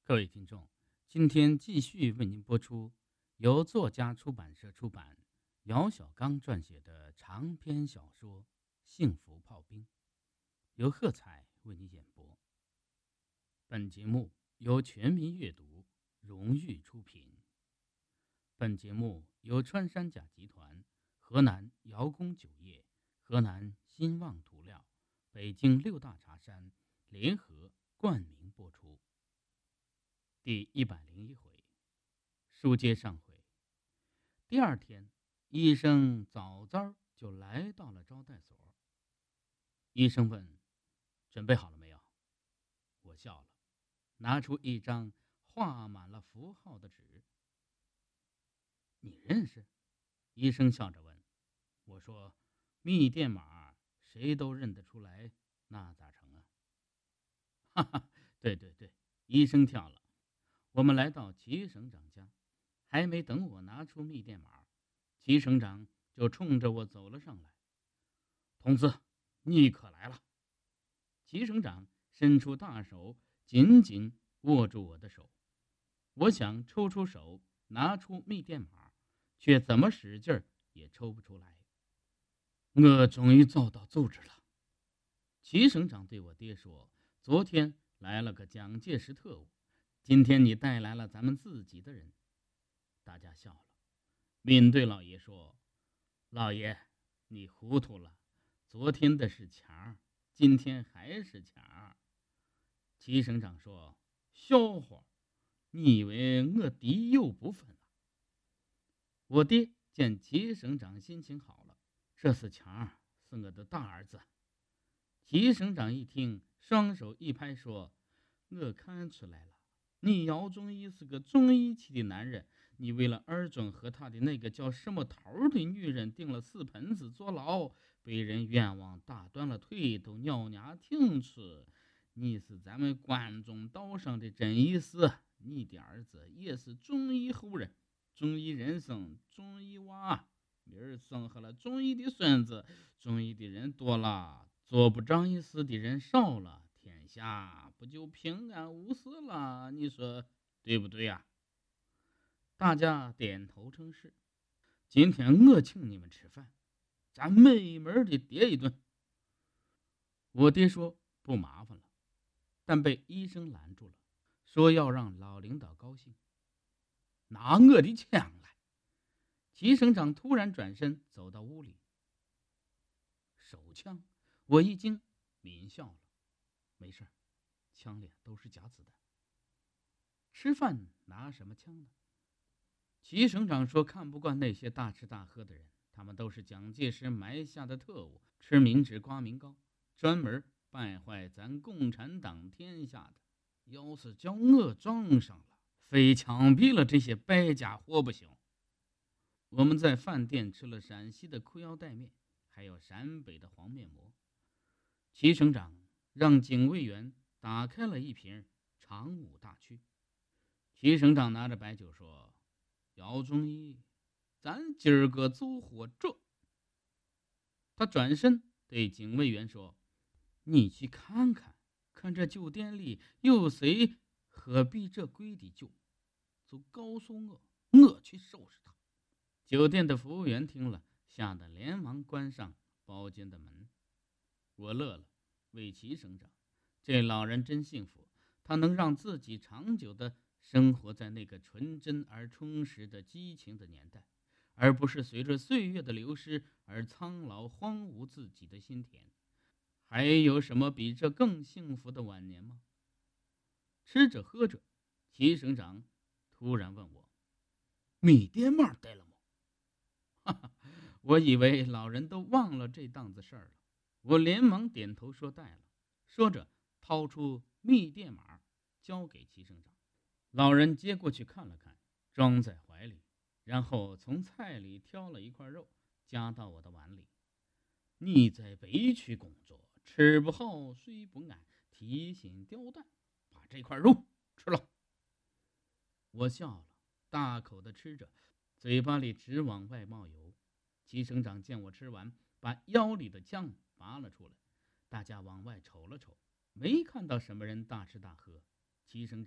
各位听众，今天继续为您播出由作家出版社出版、姚小刚撰写的长篇小说《幸福炮兵》，由贺彩为您演播。本节目由全民阅读荣誉出品。本节目由穿山甲集团、河南瑶工酒业、河南兴旺涂料、北京六大茶山联合冠名播出。第101回，书接上回。第二天，医生早早就来到了招待所。医生问：“准备好了没有？”我笑了，拿出一张画满了符号的纸。你认识？医生笑着问。我说：“密电码谁都认得出来，那咋成啊？”哈哈，对对对，医生跳了。我们来到齐省长家，还没等我拿出密电码，齐省长就冲着我走了上来。同志，你可来了！齐省长伸出大手，紧紧握住我的手。我想抽出手拿出密电码，却怎么使劲儿也抽不出来。我终于遭到组织了。齐省长对我爹说：“昨天来了个蒋介石特务，今天你带来了咱们自己的人。”大家笑了。闽对老爷说：“老爷，你糊涂了，昨天的是钱，今天还是钱。”齐省长说：“笑话，你以为我爹有不分了？”我爹见齐省长心情好了，这是钱，是我的大儿子。齐省长一听，双手一拍说：“我看出来了，你姚忠义是个重义气的男人，你为了二中和他的那个叫什么头的女人定了4盆子坐牢，被人冤枉打断了腿，都尿牙挺吃。你是咱们关中道上的真义士，你的儿子也是忠义后人，忠义人生，忠义娃，明儿生下了忠义的孙子，忠义的人多了，做不仗义事的人少了，天下不就平安无事了？你说对不对呀？”大家点头称是。今天我请你们吃饭，咱美门的叠一顿。我爹说不麻烦了，但被医生拦住了，说要让老领导高兴。拿我的枪来！齐省长突然转身走到屋里，手枪。我一惊，抿笑了。没事，枪里都是假子弹。吃饭拿什么枪呢？齐省长说看不惯那些大吃大喝的人，他们都是蒋介石埋下的特务，吃明纸刮明膏，专门败坏咱共产党天下的。要是叫我撞上了，非枪毙了这些败家伙不行。我们在饭店吃了陕西的裤腰带面，还有陕北的黄面馍。齐省长让警卫员打开了一瓶长武大曲。齐省长拿着白酒说：“姚忠义，咱今儿个走活这。”他转身对警卫员说：“你去看看，看这酒店里有谁喝比这贵的酒，就告诉我，我去收拾他。”酒店的服务员听了，吓得连忙关上包间的门。我乐了，为齐省长，这老人真幸福，他能让自己长久地生活在那个纯真而充实的激情的年代，而不是随着岁月的流失而苍老荒芜自己的心田。还有什么比这更幸福的晚年吗？吃着喝着，齐省长突然问我：“密电码带了吗？”哈哈，我以为老人都忘了这档子事儿了。我连忙点头说带了，说着掏出密电码交给齐省长。老人接过去看了看，装在怀里，然后从菜里挑了一块肉夹到我的碗里。你在北区工作，吃不好睡不安，提心吊胆，把这块肉吃了。我笑了，大口的吃着，嘴巴里直往外冒油。齐省长见我吃完，把腰里的枪拔了出来。大家往外瞅了瞅，没看到什么人大吃大喝。齐省长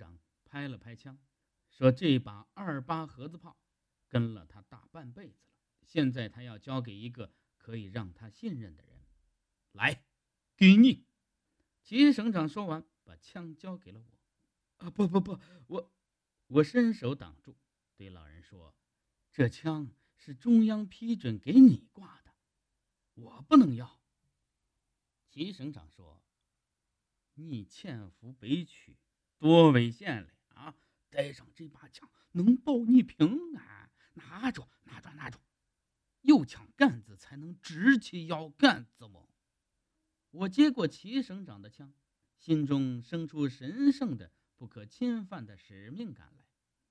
拍了拍枪，说这把28盒子炮跟了他大半辈子了，现在他要交给一个可以让他信任的人。来，给你。齐省长说完，把枪交给了我。不，我伸手挡住，对老人说：“这枪是中央批准给你挂的，我不能要。”齐省长说：“你潜伏北区，多危险嘞啊！带上这把枪能保你平安。拿着。有枪杆子才能直起腰杆子么？”我接过齐省长的枪，心中生出神圣的不可侵犯的使命感来。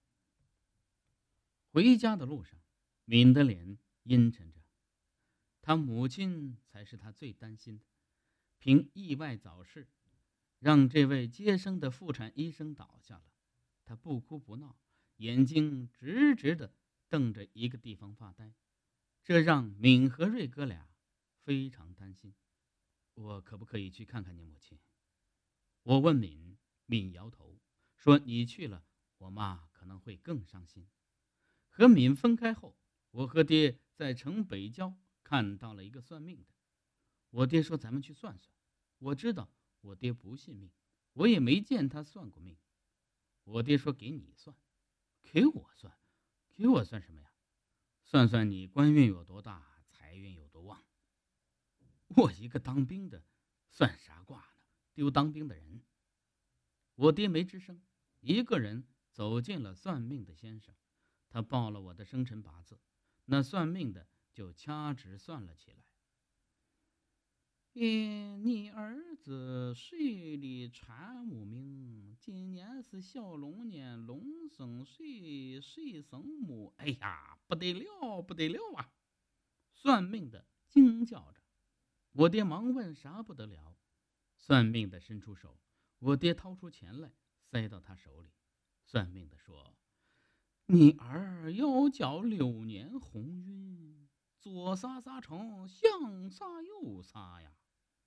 回家的路上，敏的脸阴沉着，他母亲才是他最担心的。凭意外早逝，让这位接生的妇产医生倒下了。他不哭不闹，眼睛直直地瞪着一个地方发呆，这让敏和瑞哥俩非常担心。我可不可以去看看你母亲？我问敏，敏摇头说：“你去了，我妈可能会更伤心。”和敏分开后，我和爹在城北郊看到了一个算命的。我爹说：“咱们去算算。”我知道我爹不信命，我也没见他算过命。我爹说：“给你算。”给我算？给我算什么呀？算算你官运有多大，财运有多旺。我一个当兵的，算啥卦呢？丢当兵的人。我爹没吱声，一个人走进了算命的先生。他报了我的生辰八字，那算命的就掐指算了起来。你儿子岁里传母命，今年是小龙年，龙生岁，岁生母。哎呀，不得了，不得了啊！算命的惊叫着。我爹忙问啥不得了。算命的伸出手，我爹掏出钱来塞到他手里。算命的说：“你儿要交6年鸿运，左啥啥成，向啥有啥呀。”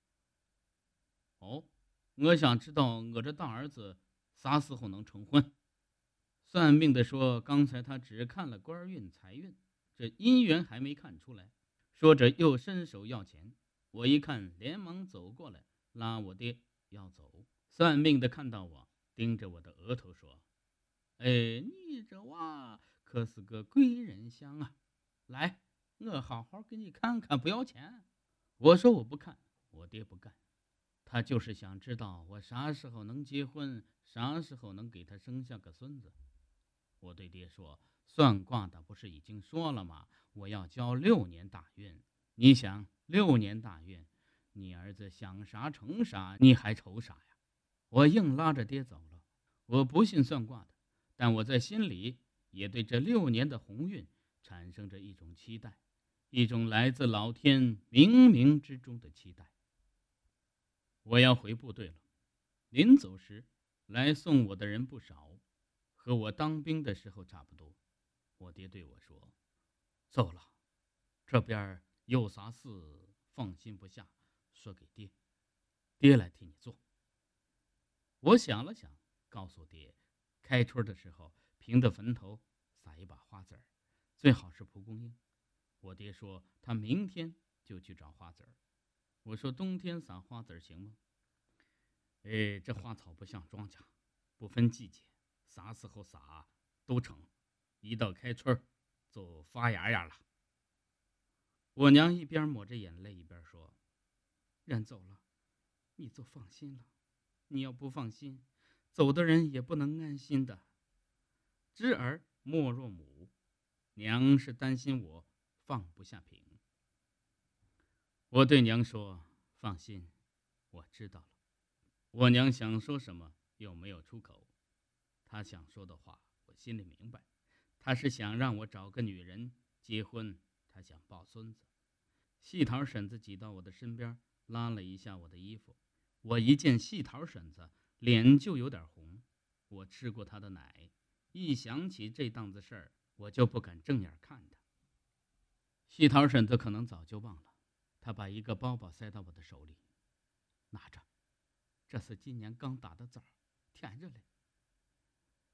哦，我想知道我这大儿子啥时候能成婚。算命的说：“刚才他只看了官运财运，这姻缘还没看出来。”说着又伸手要钱。我一看，连忙走过来拉我爹要走。算命的看到我，盯着我的额头说：“哎，你这娃可是个贵人相啊！来，我好好给你看看，不要钱。”我说我不看。我爹不干，他就是想知道我啥时候能结婚，啥时候能给他生下个孙子。我对爹说：“算卦的不是已经说了吗？我要交6年大运。你想6年大运，你儿子想啥成啥，你还愁啥呀？”我硬拉着爹走了。我不信算卦的，但我在心里也对这6年的鸿运产生着一种期待，一种来自老天冥冥之中的期待。我要回部队了，临走时来送我的人不少，和我当兵的时候差不多。我爹对我说：“走了，这边有啥事放心不下，说给爹，爹来替你做。”我想了想，告诉爹，开春的时候平的坟头撒一把花籽儿，最好是蒲公英。我爹说他明天就去找花籽儿。我说冬天撒花籽儿行吗？这花草不像庄稼，不分季节，啥时候撒都成，一到开春就发芽芽了。我娘一边抹着眼泪一边说：“人走了，你就放心了。你要不放心，走的人也不能安心的。知儿莫若母，娘是担心我放不下平。”我对娘说：“放心，我知道了。”我娘想说什么又没有出口。她想说的话我心里明白，她是想让我找个女人结婚，她想抱孙子。细桃婶子挤到我的身边，拉了一下我的衣服。我一见细桃婶子，脸就有点红。我吃过她的奶，一想起这档子事儿，我就不敢正眼看她。细桃婶子可能早就忘了，她把一个包包塞到我的手里，拿着，这是今年刚打的枣，甜着嘞。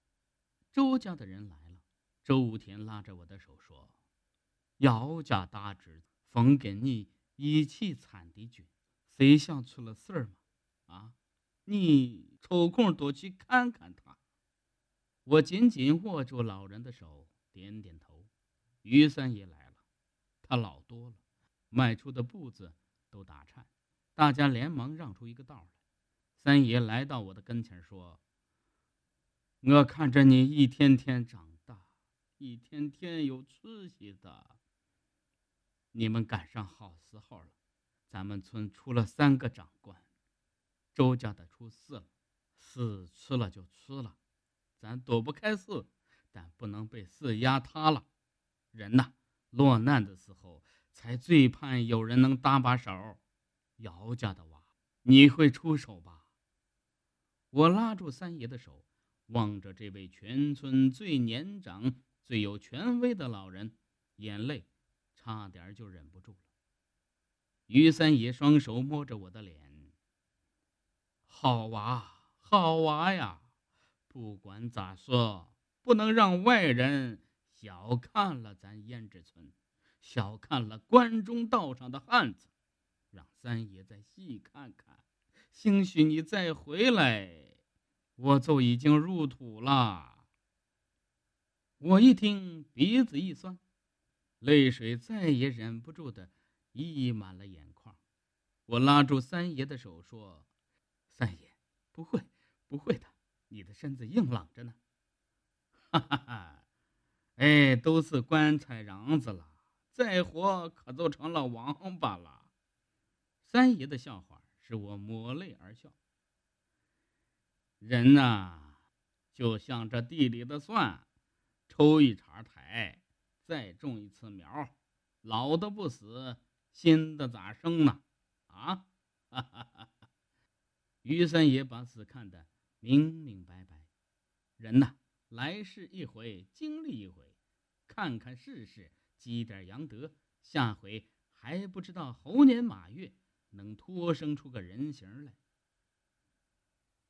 周家的人来了。周武田拉着我的手说：“姚家大侄子封给你一起参的军，谁想出了事儿吗？啊，你抽空多去看看他。”我紧紧握住老人的手，点点头。于三爷来了，他老多了，迈出的步子都打颤，大家连忙让出一个道来。三爷来到我的跟前说：“我看着你一天天长大，一天天有出息的，你们赶上好时候了。咱们村出了3个长官，周家的出4了，事出了就出了，咱躲不开事，但不能被事压塌了。人呐，落难的时候才最盼有人能搭把手。姚家的娃，你会出手吧？”我拉住三爷的手，望着这位全村最年长、最有权威的老人，眼泪差点就忍不住了。于三爷双手摸着我的脸：“好娃，好娃呀！不管咋说，不能让外人小看了咱胭脂村，小看了关中道上的汉子。让三爷再细看看，兴许你再回来，我就已经入土了。”我一听，鼻子一酸，泪水再也忍不住的溢满了眼眶。我拉住三爷的手说：“三爷，不会，不会的，你的身子硬朗着呢。”哈哈哈，哎，都是棺材瓤子了，再活可就成了王八了。三爷的笑话使我抹泪而笑。人呐，就像这地里的蒜，抽一茬苔，再种一次苗，老的不死，新的咋生呢？啊！哈哈哈！于三爷把事看得明明白白。人呐，来世一回，经历一回，看看世事，积点阳德，下回还不知道猴年马月能托生出个人形来。